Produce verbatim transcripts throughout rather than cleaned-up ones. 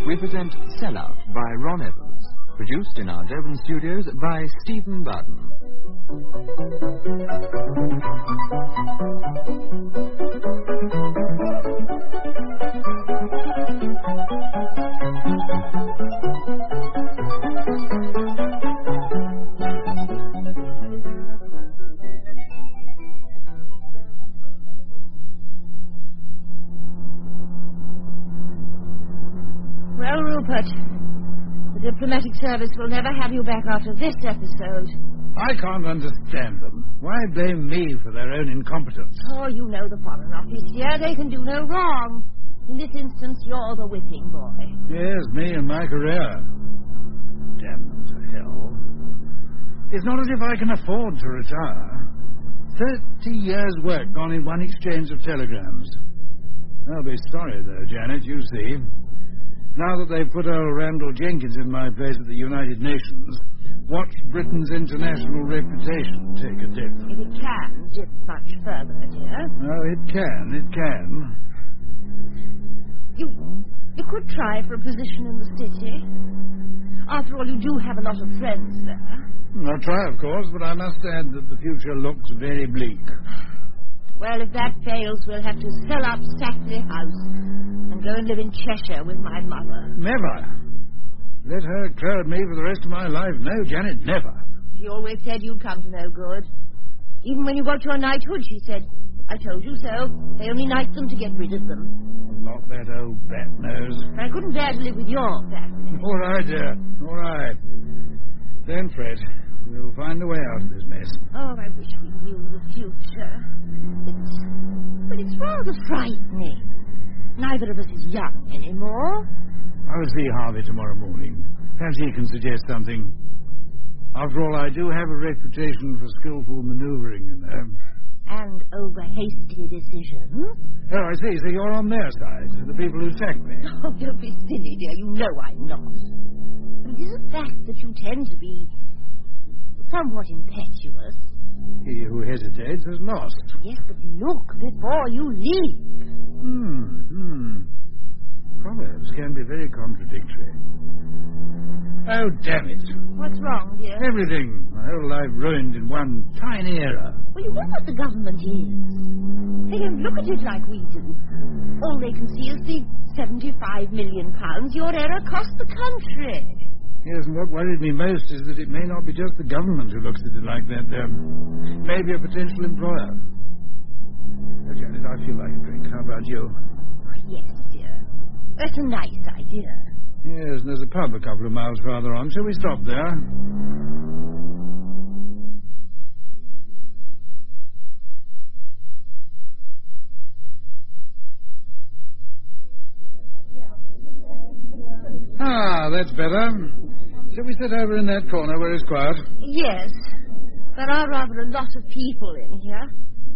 we present Sell Out by Ron Evans, produced in our Devon studios by Stephen Barton. Well, Rupert, the diplomatic service will never have you back after this episode. I can't understand them. Why blame me for their own incompetence? Oh, you know the Foreign Office here. They can do no wrong. In this instance, you're the whipping boy. Yes, me and my career. Damn them to hell. It's not as if I can afford to retire. Thirty years' work gone in one exchange of telegrams. I'll be sorry, though, Janet, you see. Now that they've put old Randall Jenkins in my place at the United Nations, watch Britain's international reputation take a dip. If it can dip much further, dear. Oh, it can, it can. You, you could try for a position in the city. After all, you do have a lot of friends there. I'll try, of course, but I must add that the future looks very bleak. Well, if that fails, we'll have to sell up Stackley House and go and live in Cheshire with my mother. Never. Let her crow at me for the rest of my life. No, Janet, never. She always said you'd come to no good. Even when you got your knighthood, she said, I told you so. They only knight them to get rid of them. Not that old bat nose. I couldn't bear to live with your family. All right, dear. All right. Then, Fred, we'll find a way out of this mess. Oh, I wish we knew the future. It's... But it's rather frightening. Neither of us is young anymore. I'll see Harvey tomorrow morning. Perhaps he can suggest something. After all, I do have a reputation for skillful manoeuvring, you know. And over hasty decisions. Oh, I see. So you're on their side, the people who sacked me. Oh, don't be silly, dear. You know I'm not. But it is a fact that you tend to be somewhat impetuous. He who hesitates has lost. Yes, but look before you leap. Hmm, hmm. Proverbs can be very contradictory. Oh, damn it. What's wrong, dear? Everything. My whole life ruined in one tiny error. Well, you know what the government is. They don't look at it like we do. All they can see is the seventy-five million pounds your error cost the country. Yes, and what worried me most is that it may not be just the government who looks at it like that. There may be a potential employer. Oh, Janet, I feel like a drink. How about you? Oh, yes, dear. That's a nice idea. Yes, and there's a pub a couple of miles farther on. Shall we stop there? Ah, that's better. Shall we sit over in that corner where it's quiet? Yes. There are rather a lot of people in here.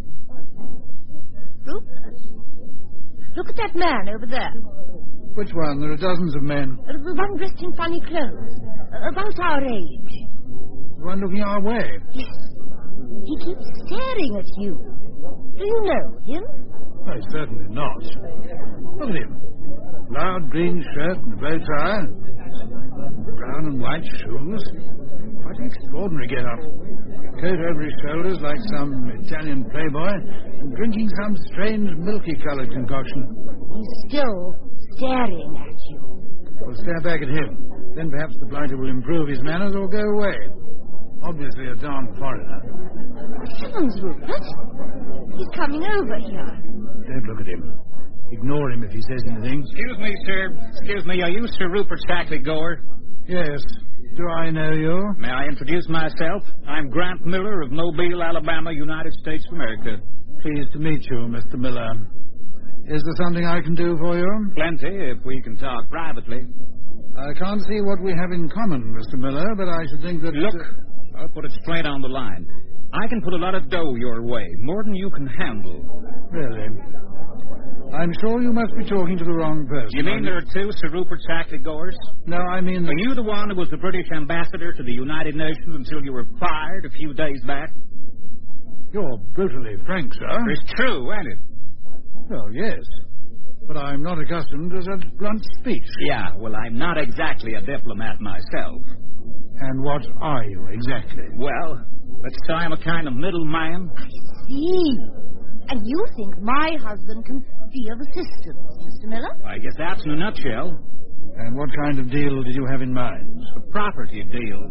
Rupert, look at that man over there. Which one? There are dozens of men. Uh, the one dressed in funny clothes. Uh, about our age. The one looking our way? Yes. He keeps staring at you. Do you know him? Oh, certainly not. Look at him. Loud green shirt and a bow tie. Brown and white shoes. What an extraordinary get-up. Coat over his shoulders like some Italian playboy, and drinking some strange milky-coloured concoction. He's still staring at you. We'll stare back at him. Then perhaps the blighter will improve his manners or go away. Obviously a darn foreigner. Heavens, Rupert. He's coming over here. Don't look at him. Ignore him if he says anything. Excuse me, sir. Excuse me. Are you Sir Rupert Stackley Gore? Yes. Do I know you? May I introduce myself? I'm Grant Miller of Mobile, Alabama, United States of America. Pleased to meet you, Mister Miller. Is there something I can do for you? Plenty, if we can talk privately. I can't see what we have in common, Mister Miller, but I should think that... Look, I'll put it straight on the line. I can put a lot of dough your way, more than you can handle. Really? I'm sure you must be talking to the wrong person. You mean there are two Sir Rupert Stackley Gores? No, I mean... Are you the one who was the British ambassador to the United Nations until you were fired a few days back? You're brutally frank, sir. It's true, ain't it? Well, yes. but I'm not accustomed to such blunt speech. Yeah, well, I'm not exactly a diplomat myself. And what are you exactly? Well, let's say I'm a kind of middleman. I see. And you think my husband can be of assistance, Mister Miller? I guess that's in a nutshell. And what kind of deal did you have in mind? A property deal.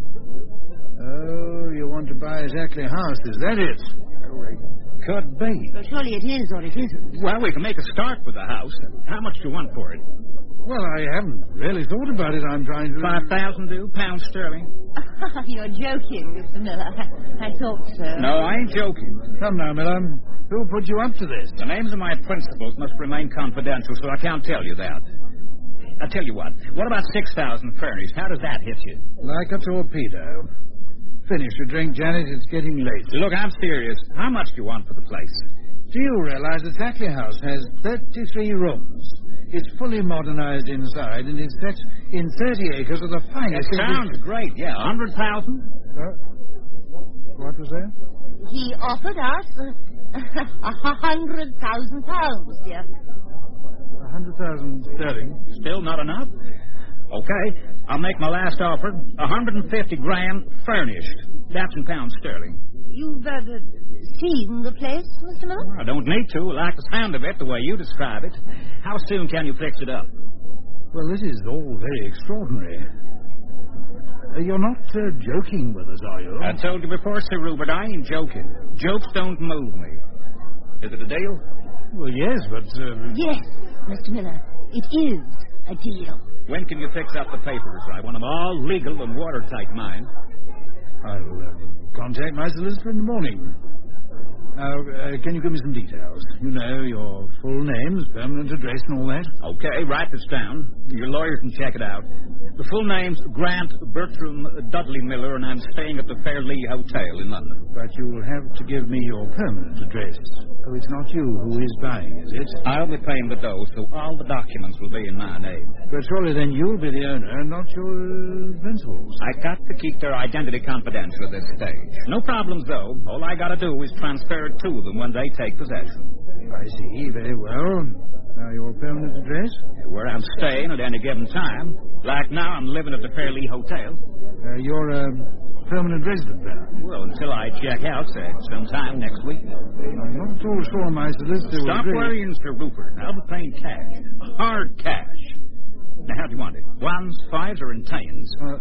Oh, you want to buy Zackley House, is that it? Could be. Well, surely it is or it isn't. Well, we can make a start with the house. How much do you want for it? Well, I haven't really thought about it. I'm trying to... Five thousand do, pounds sterling. You're joking, Mister Miller. I, I thought so. No, I ain't joking. Come now, Miller. Who put you up to this? The names of my principals must remain confidential, so I can't tell you that. I'll tell you what. What about six thousand furnished? How does that hit you? Like a torpedo. Finish your drink, Janet. It's getting late. Look, I'm serious. How much do you want for the place? Do you realize that Zackley House has thirty-three rooms? It's fully modernized inside, and it's set in thirty acres of the finest... That sounds great, yeah. A hundred thousand? Uh, what was that? He offered us uh, a hundred thousand pounds, dear. A hundred thousand sterling. Still not enough? Okay, I'll make my last offer. A hundred and fifty grand furnished. That's in pounds sterling. You've uh, seen the place, Mister Miller? I don't need to. I like the sound of it the way you describe it. How soon can you fix it up? Well, this is all very extraordinary. Uh, you're not uh, joking with us, are you? I told you before, Sir Rupert, I ain't joking. Jokes don't move me. Is it a deal? Well, yes, but... Uh... Yes, Mister Miller. It is a deal. When can you fix up the papers? I want them all legal and watertight, mind. I'll uh, contact my solicitor in the morning. Now, uh, can you give me some details? You know, your full names, permanent address, and all that? Okay, write this down. Your lawyer can check it out. The full name's Grant Bertram Dudley Miller, and I'm staying at the Fairlea Hotel in London. But you'll have to give me your permanent address. Oh, it's not you who is buying, is it? I'll be paying the dough, so all the documents will be in my name. But surely then you'll be the owner, and not your uh, principals. I got to keep their identity confidential at this stage. No problems, though. All I got to do is transfer it to them when they take possession. I see. Very well. Now, your permanent address? Where I'm staying at any given time. Like now, I'm living at the Fairlea Hotel. Uh, you're a permanent resident there? Well, until I check out, say, sometime next week. I'm not at all sure my solicitor will Stop agree. worrying, Sir Rupert. I'll be paying cash. Hard cash. Now, how do you want it? Ones, fives, or in tens? Uh,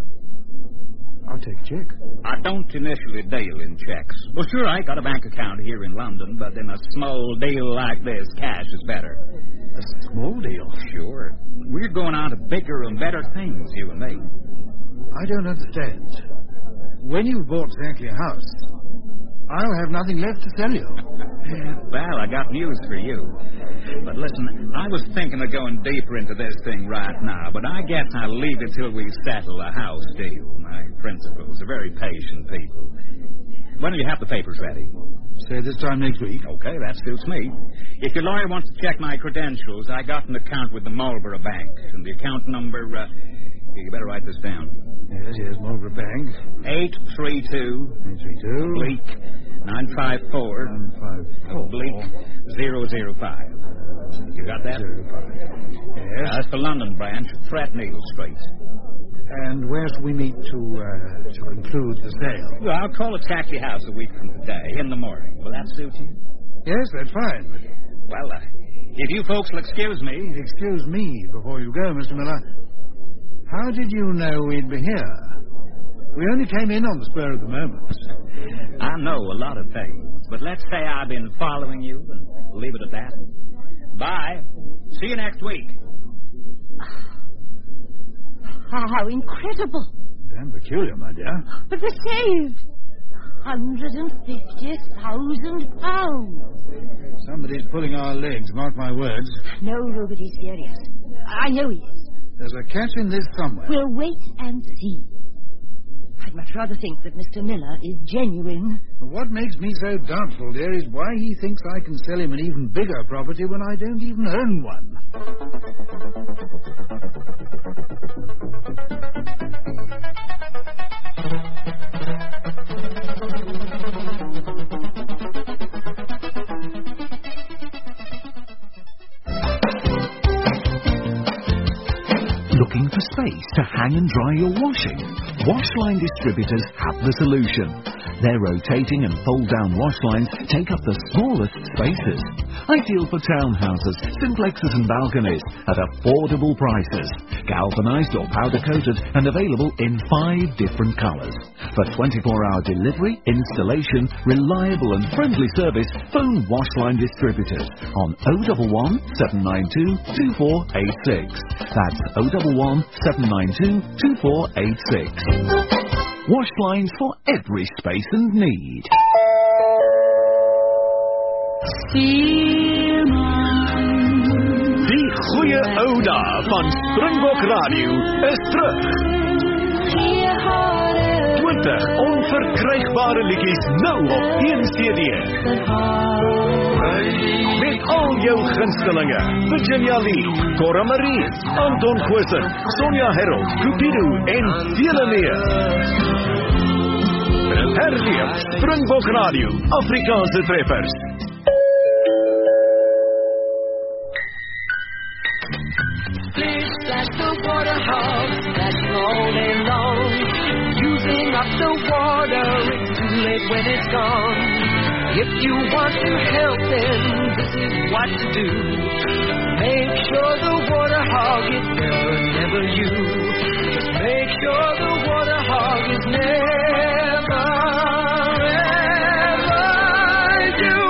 I'll take a check. I don't initially deal in checks. Well, sure, I got a bank account here in London, but in a small deal like this, cash is better. A small deal? Sure. We're going on to bigger and better things, you and me. I don't understand. When you've bought Zackley House, I'll have nothing left to sell you. Well, I got news for you. But listen, I was thinking of going deeper into this thing right now, but I guess I'll leave it till we settle a house deal. My principals are very patient people. When do you have the papers ready? Say this time next week. Okay, that suits me. If your lawyer wants to check my credentials, I got an account with the Marlborough Bank, and the account number, uh, you better write this down. Yes, yes, Marlborough Bank. eight three two eight three two Oblique nine five four nine five four Oblique zero zero five. You got that? Zero five. Yes. That's the London branch, Threadneedle Street. And where shall we meet to uh, to conclude the sale? Well, I'll call at Zackley House a week from today, in the morning. Will that suit you? Yes, that's fine. Well, uh, if you folks will excuse me... Excuse me before you go, Mister Miller. How did you know we'd be here? We only came in on the spur of the moment. I know a lot of things, but let's say I've been following you and leave it at that. Bye. See you next week. How incredible. Damn peculiar, my dear. But we're saved. Hundred and fifty thousand pounds. Somebody's pulling our legs, mark my words. No, Rupert, he's serious. I know he is. There's a catch in this somewhere. We'll wait and see. I'd much rather think that Mister Miller is genuine. What makes me so doubtful, dear, is why he thinks I can sell him an even bigger property when I don't even own one. hang and dry your washing? Washline distributors have the solution. Their rotating and fold-down wash lines take up the smallest spaces. Ideal for townhouses, simplexes and balconies at affordable prices. Galvanized or powder-coated and available in five different colors. For twenty-four hour delivery, installation, reliable and friendly service, phone Washline Distributors on oh one one, seven nine two, two four eight six. That's oh one one, seven nine two, two four eight six. Wash lines for every space and need. Die goeie ou dae van Springbok Radio is terug. twintig onverkrygbare liedjies nou op een C D. Met al jou gunstelinge: Virginia Lee, Cora Marie, Anton Goosen, Sonja Herold, Cupido en vele meer. Herleef Springbok Radio, Afrikaanse treffers. Fish like the water hog, that's all day long. Using up the water, it's too late when it's gone. If you want to help them, this is what to do. Make sure the water hog is never, never you. Just make sure the water hog is never, ever you.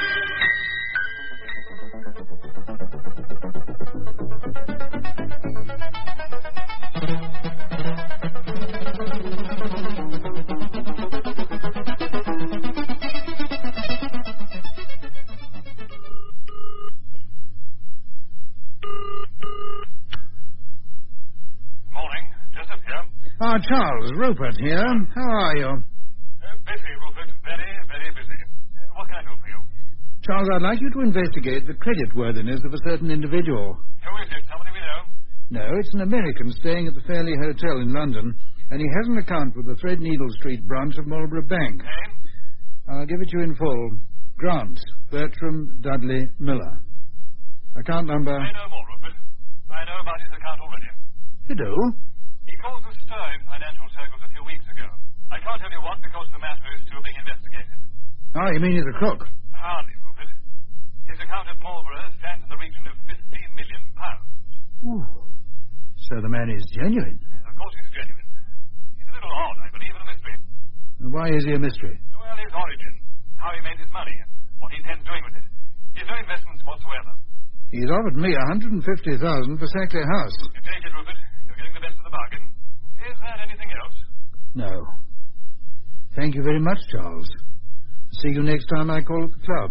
Ah, Charles, Rupert here. How are you? Uh, busy, Rupert. Very, very busy. Uh, what can I do for you? Charles, I'd like you to investigate the creditworthiness of a certain individual. Who is it? Somebody we know? No, it's an American staying at the Fairley Hotel in London, and he has an account with the Threadneedle Street branch of Marlborough Bank. Name? I'll give it you in full. Grant, Bertram Dudley Miller. Account number... I know more, Rupert. I know about his account already. You do? He caused a stir in financial circles a few weeks ago. I can't tell you what because the matter is still being investigated. Ah, you mean he's a crook? Hardly, Rupert. His account at Marlborough stands in the region of fifteen million pounds. Ooh. So the man is genuine? Of course he's genuine. He's a little odd, I believe, and a mystery. And why is he a mystery? Well, his origin, how he made his money, and what he intends doing with it. He has no investments whatsoever. He's offered me one hundred fifty thousand pounds for Sackley House. You take it, Rupert. You're getting the best of the bargain. Is there anything else? No. Thank you very much, Charles. See you next time I call at the club.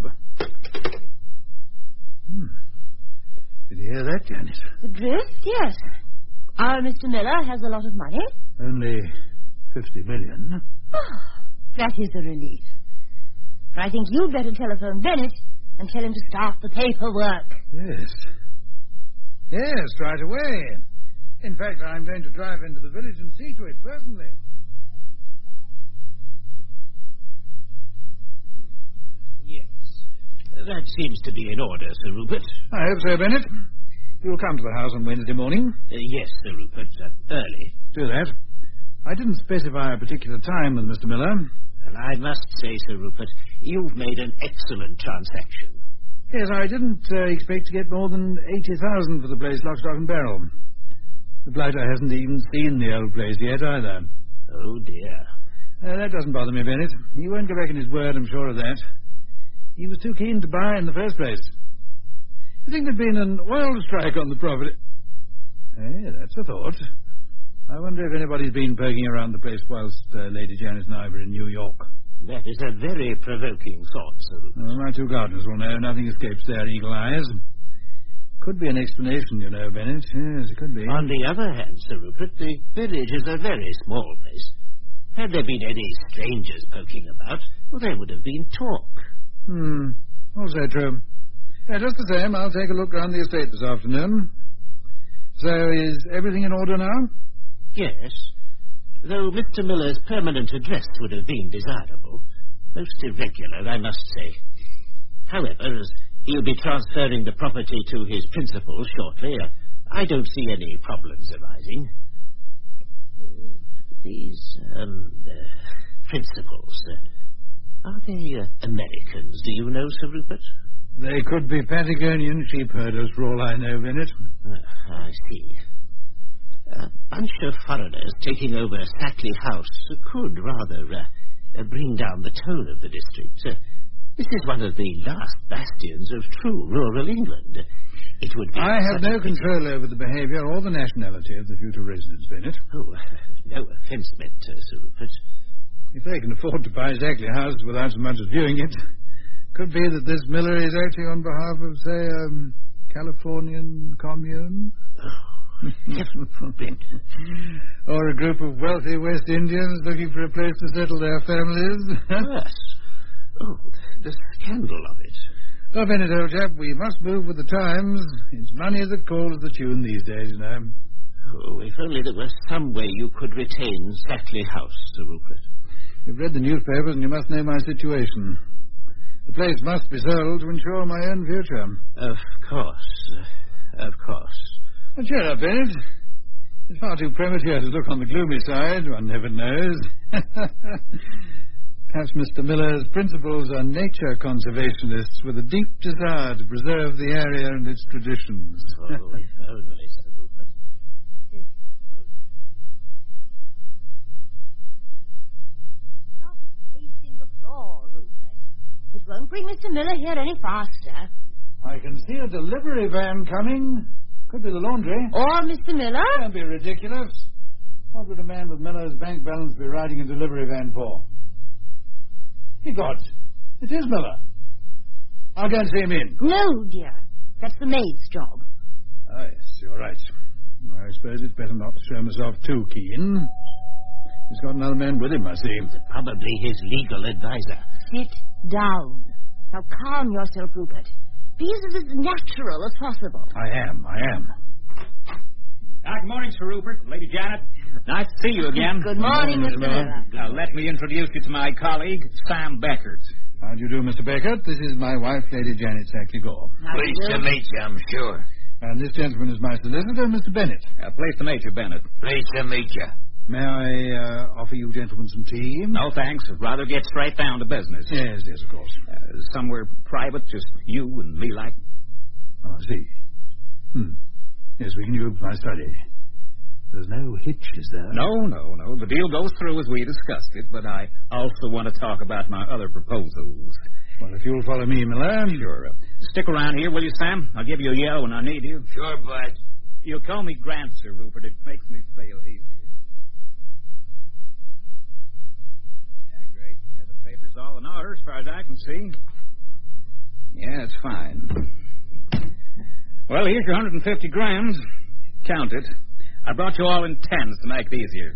Hmm. Did you hear that, Janet? The drift, yes. Our Mister Miller has a lot of money. Only fifty million. Oh, that is a relief. But I think you'd better telephone Bennett and tell him to start the paperwork. Yes. Yes, right away. In fact, I'm going to drive into the village and see to it personally. Yes. That seems to be in order, Sir Rupert. I hope so, Bennett. You'll come to the house on Wednesday morning? Uh, yes, Sir Rupert. Uh, early. Do that. I didn't specify a particular time with Mister Miller. Well, I must say, Sir Rupert, you've made an excellent transaction. Yes, I didn't uh, expect to get more than eighty thousand for the place, lock, stock and barrel. The blighter hasn't even seen the old place yet, either. Oh, dear. Uh, that doesn't bother me, Bennett. He won't go back in his word, I'm sure of that. He was too keen to buy in the first place. I think there'd been an oil strike on the property. Hey, that's a thought. I wonder if anybody's been poking around the place whilst uh, Lady Janet and I were in New York. That is a very provoking thought, Sir Rupert. Well, my two gardeners will know. Nothing escapes their eagle eyes. Could be an explanation, you know, Bennett. Yes, it could be. On the other hand, Sir Rupert, the village is a very small place. Had there been any strangers poking about, well, there would have been talk. Hmm. Also true. Yeah, just the same, I'll take a look round the estate this afternoon. So, is everything in order now? Yes. Though Mister Miller's permanent address would have been desirable. Most irregular, I must say. However, as he'll be transferring the property to his principal shortly, I don't see any problems arising. These, um, uh, principals, uh, are they uh, Americans, do you know, Sir Rupert? They could be Patagonian sheep herders, for all I know, Bennett. Uh, I see. A bunch of foreigners taking over Sackley House could rather uh, uh, bring down the tone of the district. Uh, this is one of the last bastions of true rural England. It would be... I have no control over the behaviour or the nationality of the future residents, Bennett. Oh, uh, no offence meant, uh, Sir Rupert. If they can afford to buy Sackley House without so much as viewing it, could be that this Miller is acting on behalf of, say, a um, Californian commune. Heaven forbid. Or a group of wealthy West Indians looking for a place to settle their families. Yes. Oh, the scandal of it. Oh, Bennett, old chap, we must move with the times. It's money that calls the tune these days, you know. Oh, if only there were some way you could retain Sackley House, Sir Rupert. You've read the newspapers and you must know my situation. The place must be sold to ensure my own future. Of course. Uh, of course. Well, cheer up, Bennett. It's far too premature to look on the gloomy side. One never knows. Perhaps Mister Miller's principles are nature conservationists with a deep desire to preserve the area and its traditions. Oh, if only, Sir Rupert. Stop pacing the floor, Rupert. It won't bring Mister Miller here any faster. I can see a delivery van coming. Could be the laundry. Or Mister Miller? Don't be ridiculous. What would a man with Miller's bank balance be riding a delivery van for? Ye gods, it is Miller. I'll go and see him in. No, dear. That's the maid's job. Ah, yes, you're right. I suppose it's better not to show myself too keen. He's got another man with him, I see. Probably his legal advisor. Sit down. Now calm yourself, Rupert. Be as natural as possible. I am, I am. Ah, good morning, Sir Rupert. Lady Janet. Nice to see you again. Good morning, Mister Miller. Now, let me introduce you to my colleague, Sam Beckert. How do you do, Mister Beckert? This is my wife, Lady Janet Sackley Gore. Pleased to meet you, I'm sure. And this gentleman is my solicitor, Mister Bennett. Uh, pleased to meet you, Bennett. Pleased to meet you. May I uh, offer you gentlemen some tea? No, thanks. I'd rather get straight down to business. Yes, yes, of course. Uh, somewhere private, just you and me, like. Oh, I see. Hmm. Yes, we can use my study. There's no hitch, is there? No, no, no. The deal goes through as we discussed it, but I also want to talk about my other proposals. Well, if you'll follow me, Miller. Sure. Uh, stick around here, will you, Sam? I'll give you a yell when I need you. Sure, bud. You'll call me Grant, Sir Rupert. It makes me feel easier. Yeah, great. Yeah, the paper's all in order as far as I can see. Yeah, it's fine. Well, here's your one hundred fifty grams. Count it. I brought you all in tens to make it easier.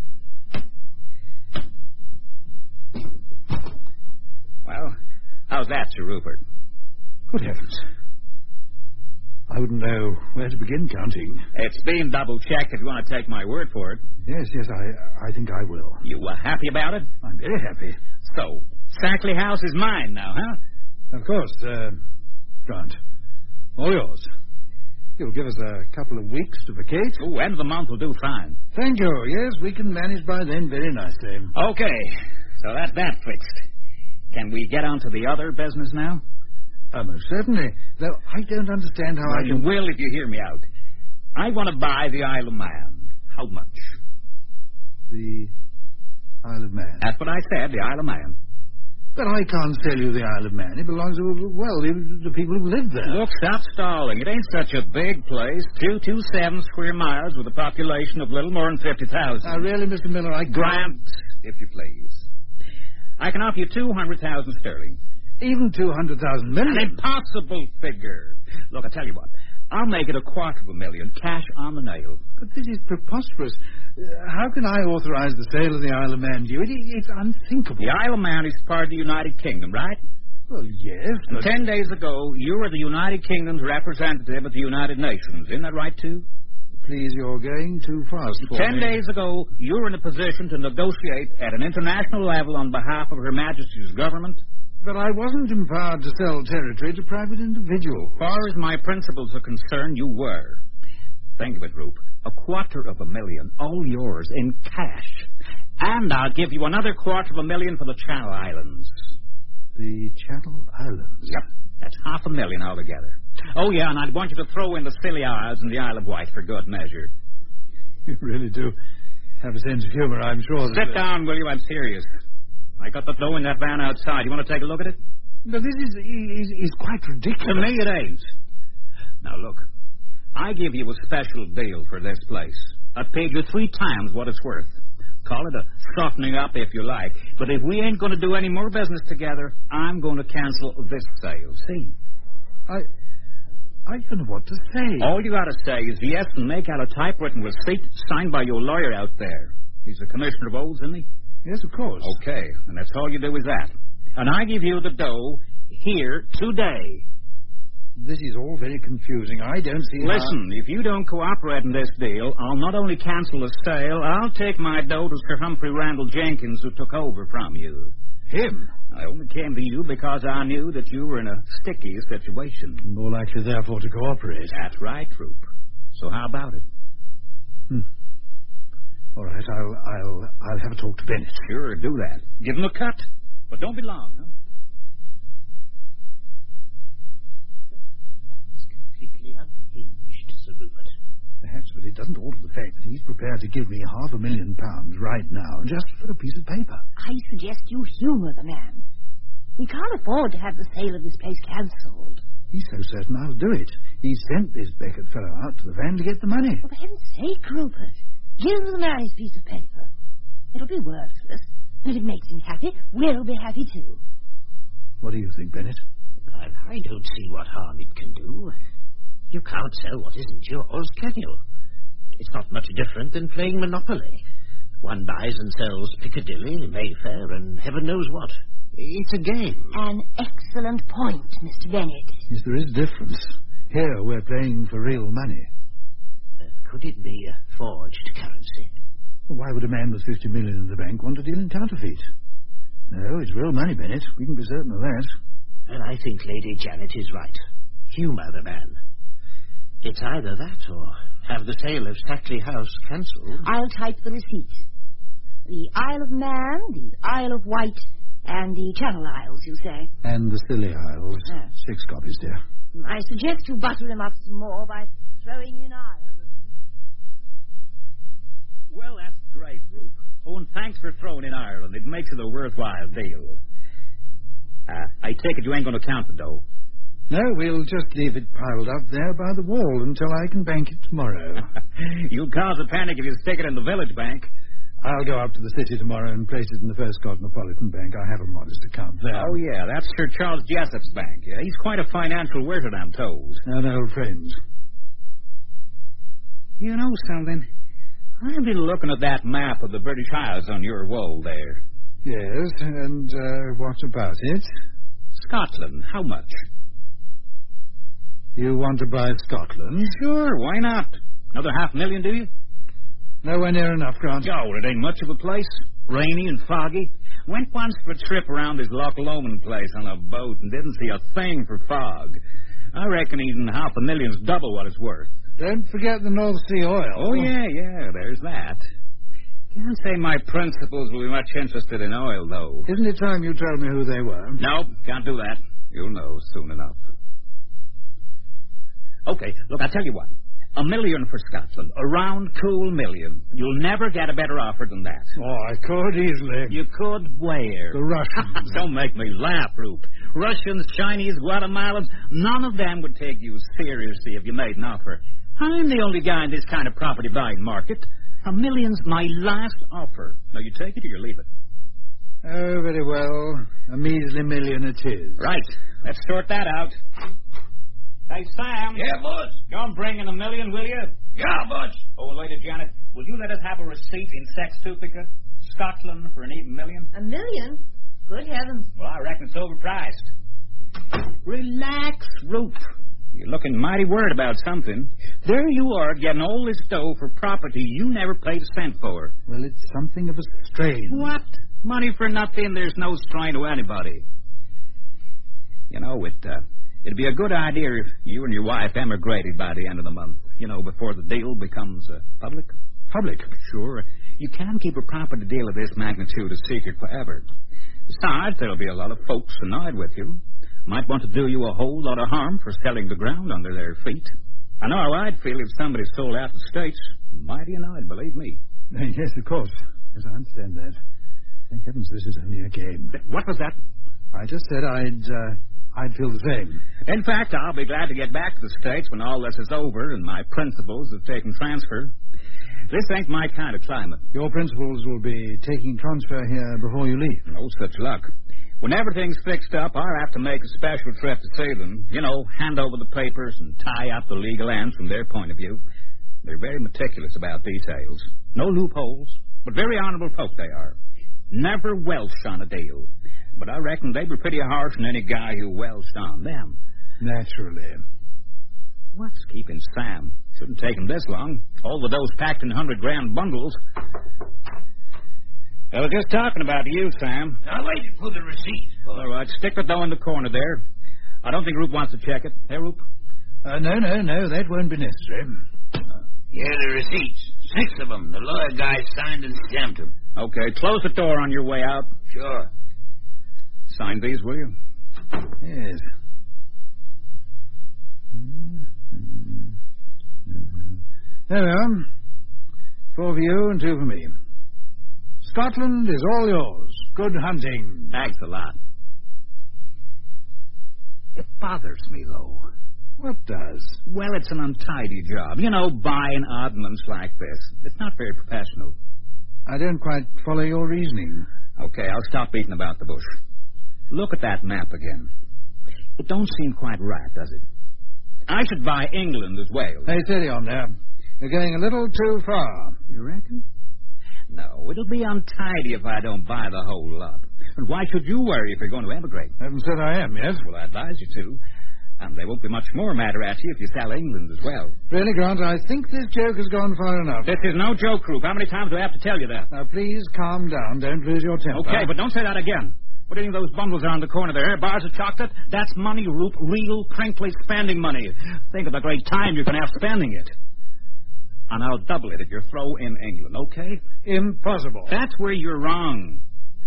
Well, how's that, Sir Rupert? Good heavens. I wouldn't know where to begin counting. It's been double-checked if you want to take my word for it. Yes, yes, I I think I will. You uh, happy about it? I'm very happy. So, Sackley House is mine now, huh? Of course, uh, Grant. All yours. You'll give us a couple of weeks to vacate. Oh, end of the month will do fine. Thank you. Yes, we can manage by then very nicely. Okay, so that's that fixed. Can we get on to the other business now? Uh, most certainly. Though I don't understand how well, I can... You will if you hear me out. I want to buy the Isle of Man. How much? The Isle of Man? That's what I said, the Isle of Man. But I can't sell you the Isle of Man. It belongs to, well, the, the people who live there. Look, stop stalling. It ain't such a big place. two hundred twenty-seven square miles with a population of little more than fifty thousand. Now, really, Mister Miller, I... Grant, if you please. I can offer you two hundred thousand sterling. Even two hundred thousand million? An impossible figure. Look, I tell you what. I'll make it a quarter of a million, cash on the nail. But this is preposterous. Uh, how can I authorize the sale of the Isle of Man to you? It, it's unthinkable. The Isle of Man is part of the United Kingdom, right? Well, yes, but... And ten days ago, you were the United Kingdom's representative at the United Nations. Isn't that right, too? Please, you're going too fast for Ten me. days ago, you were in a position to negotiate at an international level on behalf of Her Majesty's government. But I wasn't empowered to sell territory to private individuals. As far as my principles are concerned, you were. Think of it, Roop. A quarter of a million, all yours, in cash. And I'll give you another quarter of a million for the Channel Islands. The Channel Islands? Yep. That's half a million altogether. Oh, yeah, and I'd want you to throw in the Scilly Isles and the Isle of Wight for good measure. You really do have a sense of humor, I'm sure. Sit down, will you? I'm serious. I got the dough in that van outside. You want to take a look at it? But this is, is, is quite ridiculous. To me, it ain't. Now, look. I give you a special deal for this place. I've paid you three times what it's worth. Call it a softening up if you like. But if we ain't going to do any more business together, I'm going to cancel this sale. See? I... I don't know what to say. All you got to say is yes and make out a typewritten receipt signed by your lawyer out there. He's the commissioner of Olds, isn't he? Yes, of course. Okay, and that's all you do is that. And I give you the dough here today. This is all very confusing. I don't see Listen, how... if you don't cooperate in this deal, I'll not only cancel the sale, I'll take my dough to Sir Humphrey Randall Jenkins, who took over from you. Him? I only came to you because I knew that you were in a sticky situation. More likely, therefore, to cooperate. That's right, Troop. So how about it? Hmm. All right, I'll, I'll, I'll have a talk to Bennett. Sure, do that. Give him a cut. But don't be long, huh? Completely unhinged, Sir Rupert. Perhaps, but it doesn't alter the fact that he's prepared to give me half a million pounds right now, just for a piece of paper. I suggest you humour the man. We can't afford to have the sale of this place cancelled. He's so certain I'll do it. He sent this Beckett fellow out to the van to get the money. For heaven's sake, Rupert, give the man his piece of paper. It'll be worthless. If it makes him happy, we'll be happy too. What do you think, Bennett? I, I don't see what harm it can do. You can't sell what isn't yours, can you? It's not much different than playing Monopoly. One buys and sells Piccadilly, Mayfair, and heaven knows what. It's a game. An excellent point, Mister Bennett. Yes, there is a difference. Here we're playing for real money. Uh, could it be a forged currency? Well, why would a man with fifty million in the bank want to deal in counterfeit? No, it's real money, Bennett. We can be certain of that. Well, I think Lady Janet is right. Humour the man. It's either that or have the sale of Sackley House cancelled. I'll type the receipt. The Isle of Man, the Isle of Wight, and the Channel Isles, you say? And the Scilly Isles. Oh. Six copies, dear. I suggest you butter them up some more by throwing in Ireland. Well, that's great, Roop. Oh, and thanks for throwing in Ireland. It makes it a worthwhile deal. Uh, I take it you ain't going to count the dough. No, we'll just leave it piled up there by the wall until I can bank it tomorrow. You'll cause a panic if you stick it in the village bank. I'll go up to the city tomorrow and place it in the First Cosmopolitan Bank. I have a modest account there. Oh, yeah, that's Sir Charles Jessop's bank. Yeah, he's quite a financial wizard, I'm told. And old friends. You know something? I've been looking at that map of the British Isles on your wall there. Yes, and uh, what about it? Scotland, how much? You want to buy Scotland? Sure, why not? Another half million, do you? Nowhere near enough, Grant. Oh, it ain't much of a place. Rainy and foggy. Went once for a trip around this Loch Lomond place on a boat and didn't see a thing for fog. I reckon even half a million's double what it's worth. Don't forget the North Sea oil. Oh, yeah, yeah, there's that. Can't say my principals will be much interested in oil, though. Isn't it time you told me who they were? No, can't do that. You'll know soon enough. Okay, look, I'll tell you what. A million for Scotland. A round, cool million. You'll never get a better offer than that. Oh, I could easily. You could where? The Russians. Don't make me laugh, Roop. Russians, Chinese, Guatemalans, none of them would take you seriously if you made an offer. I'm the only guy in this kind of property buying market. A million's my last offer. Now, you take it or you leave it. Oh, very well. A measly million it is. Right. Let's sort that out. Hey, Sam. Yeah, boss. Go and bring in a million, will you? Yeah, boss. Oh, and Lady Janet, will you let us have a receipt in Sextupica, Scotland, for an even million? A million? Good heavens. Well, I reckon it's overpriced. Relax, Roop. You're looking mighty worried about something. There you are, getting all this dough for property you never paid a cent for. Well, it's something of a strain. What? Money for nothing? There's no strain to anybody. You know, it, uh, it'd be a good idea if you and your wife emigrated by the end of the month. You know, before the deal becomes uh, public. Public? Sure. You can't keep a property deal of this magnitude a secret forever. Besides, there'll be a lot of folks annoyed with you. Might want to do you a whole lot of harm for selling the ground under their feet. I know how I'd feel if somebody sold out the States. Mighty annoyed, believe me. Yes, of course. Yes, I understand that. Thank heavens this is only a game. What was that? I just said I'd, uh, I'd feel the same. In fact, I'll be glad to get back to the States when all this is over and my principals have taken transfer. This ain't my kind of climate. Your principals will be taking transfer here before you leave. No such luck. When everything's fixed up, I'll have to make a special trip to see them. You know, hand over the papers and tie up the legal ends from their point of view. They're very meticulous about details. No loopholes, but very honorable folk they are. Never welched on a deal. But I reckon they'd be pretty harsh on any guy who welched on them. Naturally. What's keeping Sam? Shouldn't take him this long. All of those packed in hundred grand bundles. I was just talking about you, Sam. Now, wait for the receipt. Boy. All right, stick the dough in the corner there. I don't think Roop wants to check it. Hey, Roop? Uh, no, no, no, that won't be necessary. Uh, here are the receipts. Six of them. The lawyer guy signed and stamped them. Okay, close the door on your way out. Sure. Sign these, will you? Yes. There we are. Four for you and two for me. Scotland is all yours. Good hunting. Thanks a lot. It bothers me, though. What does? Well, it's an untidy job. You know, buying oddments like this. It's not very professional. I don't quite follow your reasoning. Okay, I'll stop beating about the bush. Look at that map again. It don't seem quite right, does it? I should buy England as well. Hey, steady on there. You're going a little too far. You reckon? No, it'll be untidy if I don't buy the whole lot. And why should you worry if you're going to emigrate? Haven't said I am, yes? Well, I advise you to. And they won't be much more matter at you if you sell England as well. Really, Grant, I think this joke has gone far enough. This is no joke, Roop. How many times do I have to tell you that? Now, please calm down. Don't lose your temper. Okay, but don't say that again. What do you think those bundles are on the corner there? Bars of chocolate? That's money, Roop. Real, crinkly spending money. Think of the great time you're going to have spending it. And I'll double it if you throw in England, okay? Impossible. That's where you're wrong.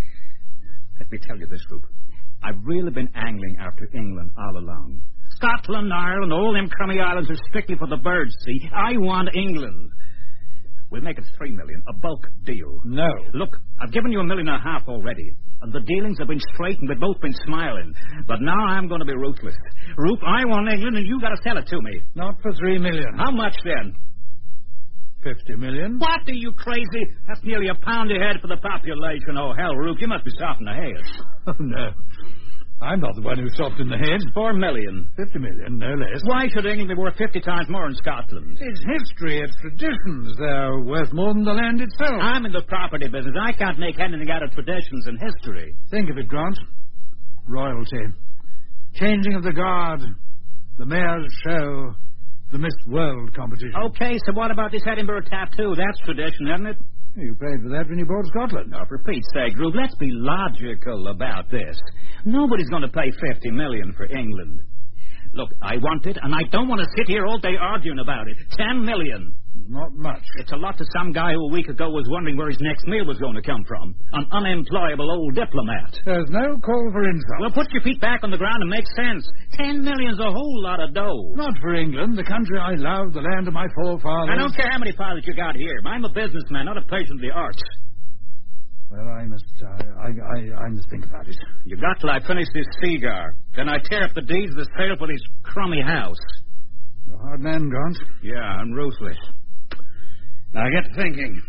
Let me tell you this, Roop. I've really been angling after England all along. Scotland, Ireland, all them crummy islands are strictly for the birds, see? I want England. We'll make it three million, a bulk deal. No. Look, I've given you a million and a half already. And the dealings have been straight and we've both been smiling. But now I'm going to be ruthless. Roop, I want England and you got to sell it to me. Not for three million. How much then? Fifty million. What, are you crazy? That's nearly a pound a head for the population. Oh, hell, Roop, you must be soft in the head. Oh, no. I'm not the one who's soft in the head. Four million. Fifty million, no less. Why should England be worth fifty times more in Scotland? It's history, it's traditions. They're worth more than the land itself. I'm in the property business. I can't make anything out of traditions and history. Think of it, Grant. Royalty. Changing of the guard. The mayor's show. The Miss World competition. Okay, so what about this Edinburgh tattoo? That's tradition, isn't it? You paid for that when you bought Scotland. Now, for Pete's sake, Roop, let's be logical about this. Nobody's going to pay fifty million for England. Look, I want it, and I don't want to sit here all day arguing about it. Ten million. Not much. It's a lot to some guy who a week ago was wondering where his next meal was going to come from. An unemployable old diplomat. There's no call for insult. Well, put your feet back on the ground and make sense. Ten million's a whole lot of dough. Not for England, the country I love, the land of my forefathers. I don't care how many pilots you got here. I'm a businessman, not a patient of the arts. Well, I must, uh, I, I, I must think about it. You got till I finish this cigar. Then I tear up the deeds of the sale for this crummy house. You're a hard man, Grant. Yeah, I'm ruthless. Now, I get to thinking.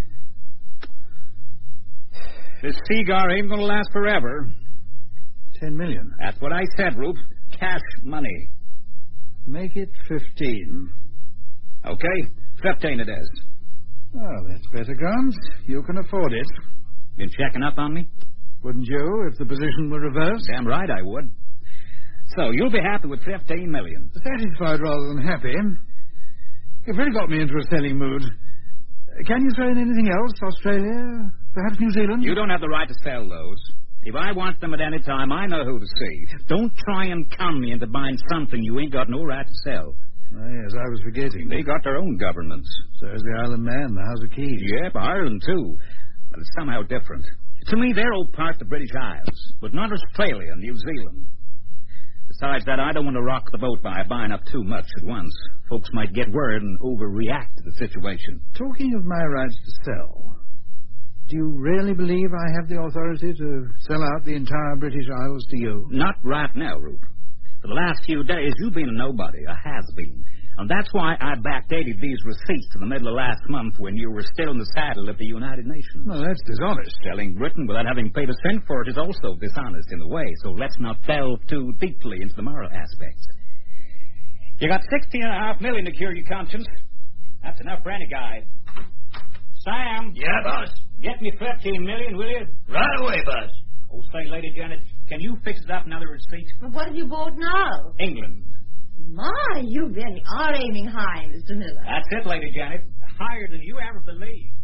This cigar ain't going to last forever. Ten million. That's what I said, Roop. Cash money. Make it fifteen. Okay, fifteen it is. Well, that's better, Grant. You can afford it. Been checking up on me? Wouldn't you, if the position were reversed? Damn right I would. So, you'll be happy with fifteen million. Satisfied rather than happy. You've really got me into a selling mood. Can you throw in anything else? Australia? Perhaps New Zealand? You don't have the right to sell those. If I want them at any time, I know who to see. Don't try and con me into buying something you ain't got no right to sell. Oh, yes, I was forgetting. They got their own governments. So is the Isle of Man, the House of Keys. Yep, Ireland, too. But it's somehow different. To me, they're all part of the British Isles, but not Australia and New Zealand. Besides that, I don't want to rock the boat by buying up too much at once. Folks might get worried and overreact to the situation. Talking of my rights to sell, do you really believe I have the authority to sell out the entire British Isles to you? Not right now, Rube. For the last few days, you've been a nobody, a has-been. And that's why I backdated these receipts to the middle of last month when you were still in the saddle at the United Nations. Well, that's dishonest. Selling Britain without having paid a cent for it is also dishonest in a way, so let's not delve too deeply into the moral aspects. You got sixteen and a half million to cure your conscience. That's enough for any guy. Sam. Yeah, boss. Get me fifteen million, will you? Right away, boss. Oh, say, Lady Janet, can you fix us up another receipt? But what have you bought now? England. My, you really are aiming high, Mister Miller. That's it, Lady Janet. Higher than you ever believed.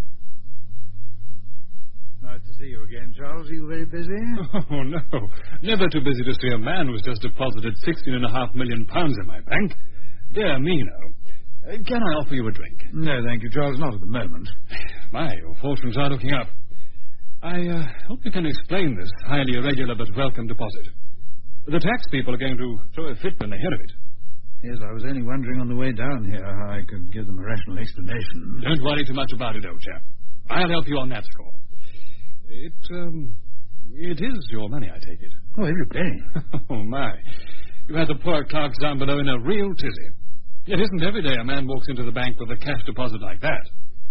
Nice to see you again, Charles. Are you very busy? Oh, no. Never too busy to see a man who's just deposited sixteen and a half million pounds in my bank. Dear me, no. Uh, can I offer you a drink? No, thank you, Charles. Not at the moment. My, your fortunes are looking up. I uh, hope you can explain this highly irregular but welcome deposit. The tax people are going to throw a fit when they hear of it. Yes, I was only wondering on the way down here how I could give them a rational explanation. Don't worry too much about it, old chap. I'll help you on that score. It, um, it is your money, I take it. Oh, every penny. Oh, my. You had the poor clerks down below in a real tizzy. It isn't every day a man walks into the bank with a cash deposit like that.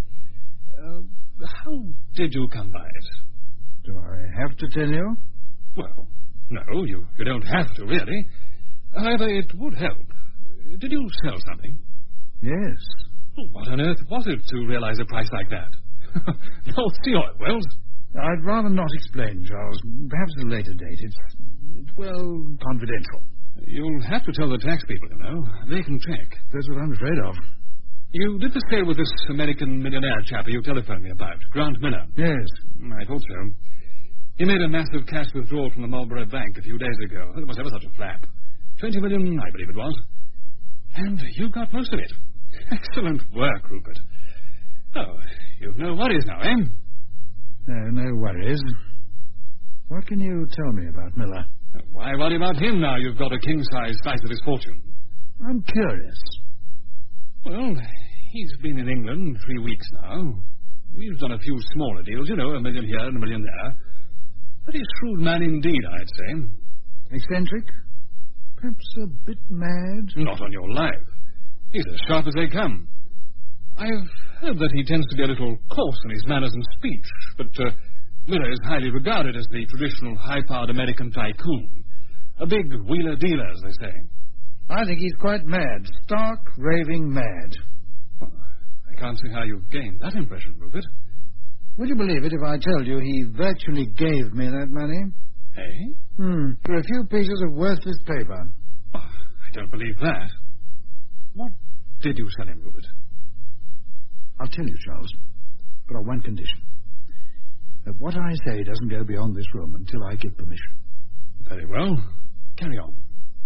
Uh, how did you come by it? Do I have to tell you? Well, no, you, you don't have to, really. However, it would help. Did you sell something? Yes. Well, what on earth was it to realize a price like that? North Sea Oil Wells? I'd rather not explain, Charles. Perhaps at a later date. It's, it's, well, confidential. You'll have to tell the tax people, you know. They can check. That's what I'm afraid of. You did the sale with this American millionaire chap you telephoned me about, Grant Miller. Yes. I thought so. He made a massive cash withdrawal from the Marlborough Bank a few days ago. There was ever such a flap. Twenty million, I believe it was. And you got most of it. Excellent work, Rupert. Oh, you've no worries now, eh? No, no worries. What can you tell me about Miller? Why worry about him now you've got a king-size slice of his fortune? I'm curious. Well, he's been in England three weeks now. We've done a few smaller deals, you know, a million here and a million there. Very shrewd man indeed, I'd say. Eccentric? Perhaps a bit mad? Not on your life. He's as sharp as they come. I've heard that he tends to be a little coarse in his manners and speech, but uh, Miller is highly regarded as the traditional high-powered American tycoon. A big wheeler-dealer, as they say. I think he's quite mad. Stark, raving mad. Well, I can't see how you've gained that impression, Rupert. Would you believe it if I told you he virtually gave me that money? Eh? Hmm. For a few pieces of worthless paper. Oh, I don't believe that. What did you sell him, Rupert? I'll tell you, Charles, but on one condition. That what I say doesn't go beyond this room until I give permission. Very well. Carry on.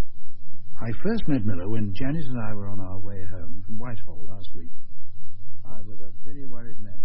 I first met Miller when Janet and I were on our way home from Whitehall last week. I was a very worried man.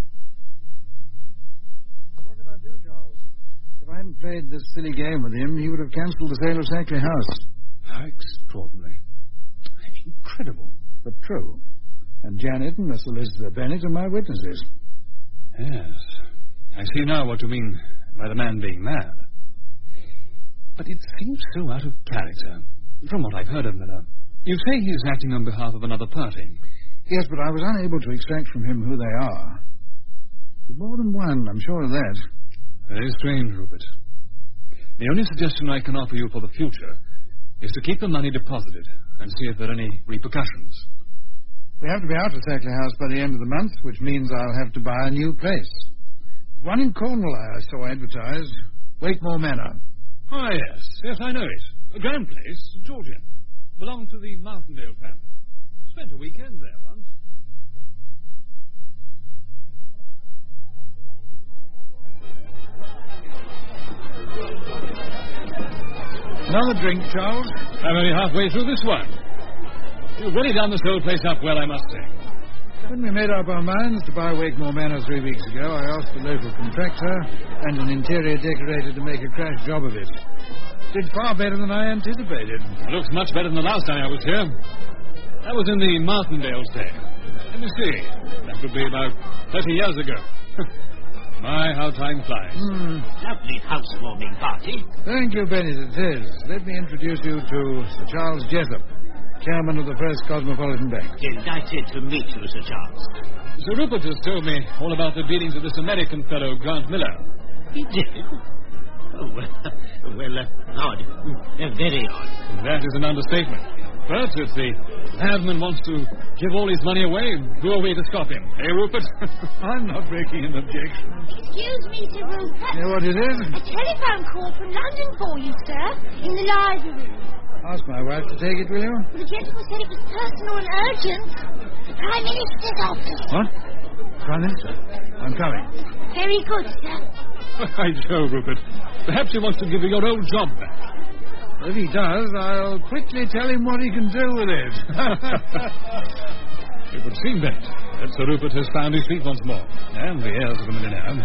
What could I do, Charles? If I hadn't played this silly game with him, he would have cancelled the sale of Sackley House. How extraordinary. Incredible. But true. And Janet and Mister Elizabeth Bennet are my witnesses. Yes. I see now what you mean by the man being mad. But it seems so out of character, from what I've heard of Miller. You say he's acting on behalf of another party. Yes, but I was unable to extract from him who they are. There's more than one, I'm sure of that. Very strange, Rupert. The only suggestion I can offer you for the future is to keep the money deposited and see if there are any repercussions. We have to be out of Sackley House by the end of the month, which means I'll have to buy a new place. One in Cornwall I saw advertised. Wakemore Manor. Ah, yes. Yes, I know it. A grand place, Georgian. Belonged to the Martindale family. Spent a weekend there once. Another drink, Charles? I'm only halfway through this one. You've really done this whole place up well, I must say. When we made up our minds to buy Wakemore Manor three weeks ago, I asked a local contractor and an interior decorator to make a crash job of it. Did far better than I anticipated. It looks much better than the last time I was here. That was in the Martindale's day. Let me see. That would be about thirty years ago. My, how time flies. Mm. Lovely housewarming party. Thank you, Bennett, it is. Let me introduce you to Sir Charles Jessup, chairman of the First Cosmopolitan Bank. Delighted to meet you, Sir Charles. Sir Rupert has told me all about the dealings of this American fellow, Grant Miller. He did? Oh, well, well uh, odd. Uh, very odd. That is an understatement. But if the madman wants to give all his money away, who are we to stop him? Eh, Rupert? I'm not making an objection. Excuse me, Sir Rupert. You know what it is? A telephone call from London for you, sir, in the library. Ask my wife to take it, will you? The gentleman said it was personal and urgent. The Prime Minister's office. What? Prime Minister? I'm coming. Very good, sir. By Jove, Rupert. Perhaps he wants to give you your old job back. If he does, I'll quickly tell him what he can do with it. It would seem that, that Sir Rupert has found his feet once more, and the heirs of a millionaire.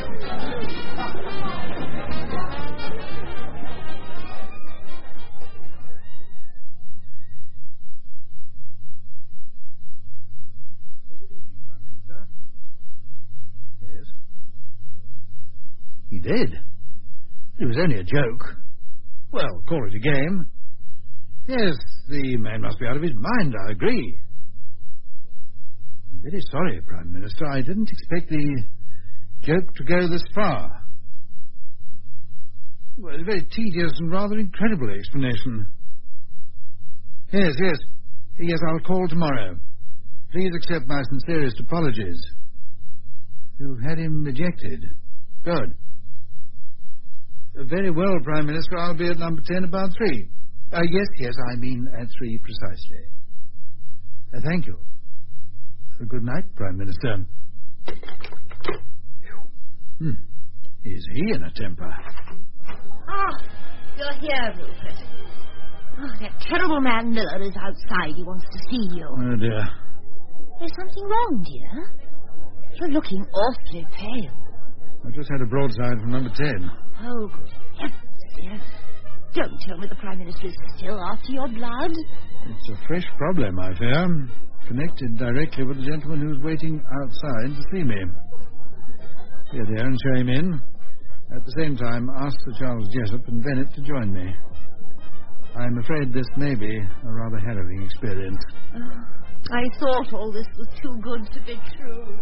Yes. He did. It was only a joke. Well, call it a game. Yes, the man must be out of his mind, I agree. I'm very sorry, Prime Minister. I didn't expect the joke to go this far. Well, a very tedious and rather incredible explanation. Yes, yes. Yes, I'll call tomorrow. Please accept my sincerest apologies. You've had him ejected. Good. Very well, Prime Minister. I'll be at number ten about three. Uh, yes, yes, I mean at three precisely. Uh, thank you. Uh, good night, Prime Minister. Hmm. Is he in a temper? Ah, you're here, Rupert. Oh, that terrible man Miller is outside. He wants to see you. Oh, dear. There's something wrong, dear. You're looking awfully pale. I just had a broadside from number ten. Oh, good heavens, dear. Don't tell me the Prime Minister is still after your blood. It's a fresh problem, I fear. Connected directly with the gentleman who's waiting outside to see me. Here, dear, and show him in. At the same time, ask Sir Charles Jessup and Bennett to join me. I'm afraid this may be a rather harrowing experience. Oh, I thought all this was too good to be true.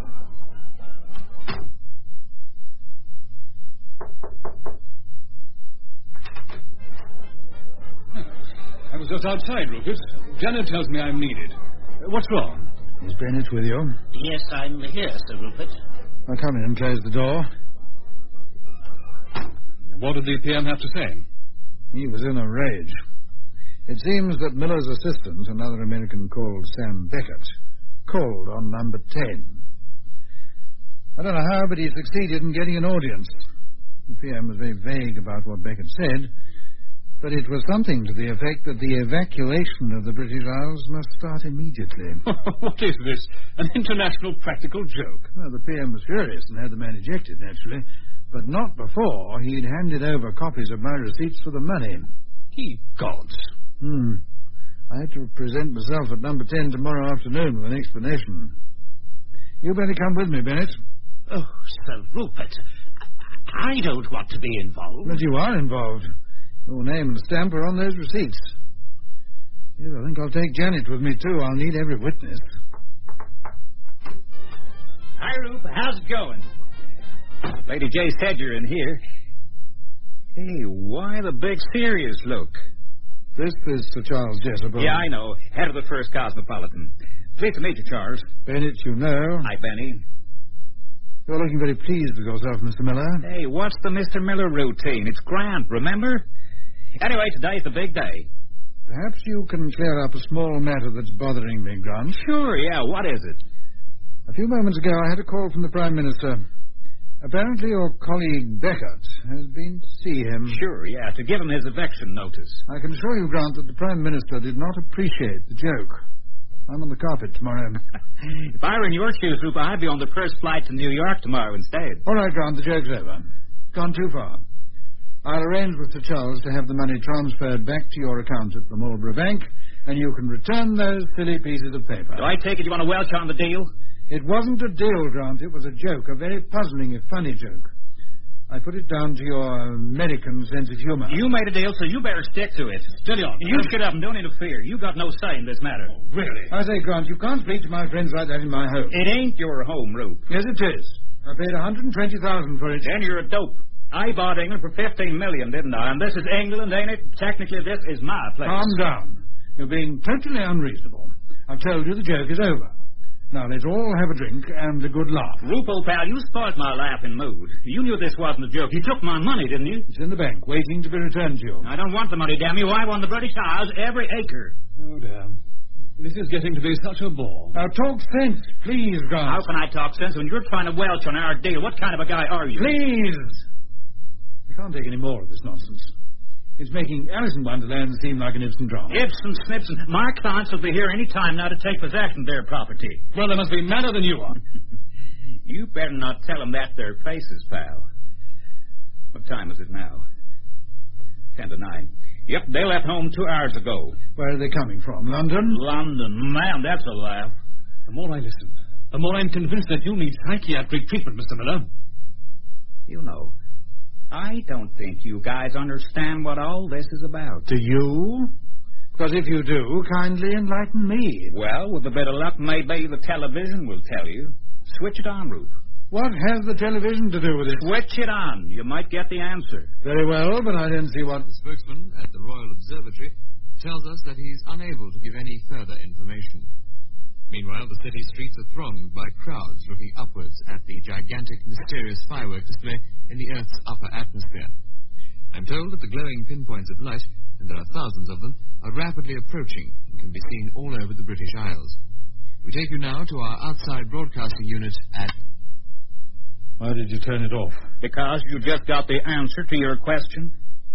I was just outside, Rupert. Janet tells me I'm needed. Uh, what's wrong? Is Bennett with you? Yes, I'm here, Sir Rupert. I'll come in and close the door. What did the P M have to say? He was in a rage. It seems that Miller's assistant, another American called Sam Beckett, called on number ten. I don't know how, but he succeeded in getting an audience. The P M was very vague about what Beckett said, but it was something to the effect that the evacuation of the British Isles must start immediately. What is this? An international practical joke? Well, the P M was furious and had the man ejected, naturally, but not before he'd handed over copies of my receipts for the money. Ye gods. Hmm. I had to present myself at number ten tomorrow afternoon with an explanation. You better come with me, Bennett. Oh, Sir Rupert, I don't want to be involved. But you are involved. Your name and stamp are on those receipts. Yes, I think I'll take Janet with me, too. I'll need every witness. Hi, Rupert. How's it going? Lady J said you're in here. Hey, why the big serious look? This is Sir Charles Jessup. Yeah, I know. Head of the First Cosmopolitan. Pleased to meet you, Charles. Bennett, you know. Hi, Benny. You're looking very pleased with yourself, Mister Miller. Hey, what's the Mister Miller routine? It's grand, remember? Anyway, today's the big day. Perhaps you can clear up a small matter that's bothering me, Grant. Sure, yeah. What is it? A few moments ago, I had a call from the Prime Minister. Apparently your colleague Beckett has been to see him. Sure, yeah, to give him his eviction notice. I can assure you, Grant, that the Prime Minister did not appreciate the joke. I'm on the carpet tomorrow. If I were in your shoes, Rupert, I'd be on the first flight to New York tomorrow instead. All right, Grant, the joke's over. Gone too far. I'll arrange with Sir Charles to have the money transferred back to your account at the Marlborough Bank, and you can return those silly pieces of paper. Do I take it you want to welch on the deal? It wasn't a deal, Grant. It was a joke, a very puzzling, if funny joke. I put it down to your American sense of humor. You made a deal, so you better stick to it. Steady on. You get up and don't interfere. You got no say in this matter. Oh, really? I say, Grant, you can't speak to my friends like that in my home. It ain't your home, Rupe. Yes, it is. I paid one hundred twenty thousand dollars for it. Then you're a dope. I bought England for fifteen million dollars, didn't I? And this is England, ain't it? Technically, this is my place. Calm down. You're being totally unreasonable. I've told you the joke is over. Now, let's all have a drink and a good laugh. Rupe, old pal, you spoiled my laughing mood. You knew this wasn't a joke. You took my money, didn't you? It's in the bank, waiting to be returned to you. I don't want the money, damn you. I want the British Isles, every acre. Oh, dear. This is getting to be such a bore. Now, talk sense, please, Grant. How can I talk sense when you're trying to welch on our deal? What kind of a guy are you? Please! I can't take any more of this nonsense. It's making Alice in Wonderland seem like an Ibsen drama. Ibsen, Snibson. My clients will be here any time now to take possession of their property. Well, they must be madder than you are. You better not tell them that to their faces, pal. What time is it now? Ten to nine. Yep, they left home two hours ago. Where are they coming from? London? London. Man, that's a laugh. The more I listen, the more I'm convinced that you need psychiatric treatment, Mister Miller. You know, I don't think you guys understand what all this is about. Do you? Because if you do, kindly enlighten me. Well, with a bit of luck, maybe the television will tell you. Switch it on, Rupe. What has the television to do with it? Switch it on. You might get the answer. Very well, but I don't see what... The spokesman at the Royal Observatory tells us that he's unable to give any further information. Meanwhile, the city streets are thronged by crowds looking upwards at the gigantic, mysterious firework display in the Earth's upper atmosphere. I'm told that the glowing pinpoints of light, and there are thousands of them, are rapidly approaching and can be seen all over the British Isles. We take you now to our outside broadcasting unit at... Why did you turn it off? Because you just got the answer to your question.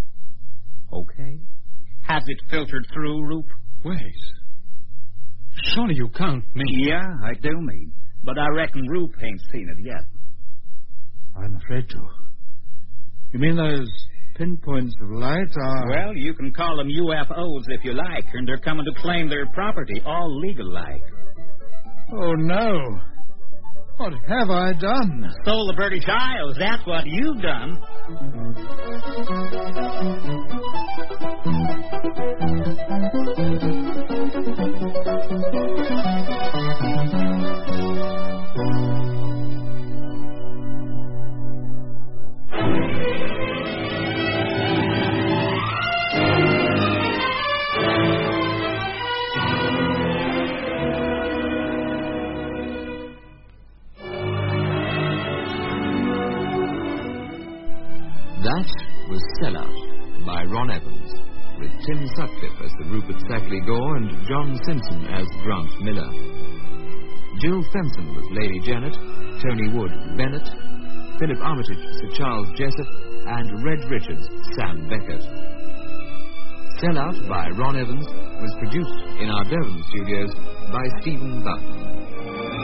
Okay. Has it filtered through, Rupe? Wait. Surely you can't mean... Yeah, I do mean. But I reckon Rupe ain't seen it yet. I'm afraid to. You mean those pinpoints of light are... Well, you can call them U F Os if you like, and they're coming to claim their property, all legal-like. Oh, no. What have I done? Stole the British Isles. That's what you've done. That was Sellout by Ron Evans, with Tim Sutcliffe as the Rupert Sackley Gore and John Simpson as Grant Miller. Jill Fenton was Lady Janet, Tony Wood Bennett, Philip Armitage Sir Charles Jessup, and Red Richards Sam Beckett. Sellout by Ron Evans was produced in our Devon studios by Stephen Button.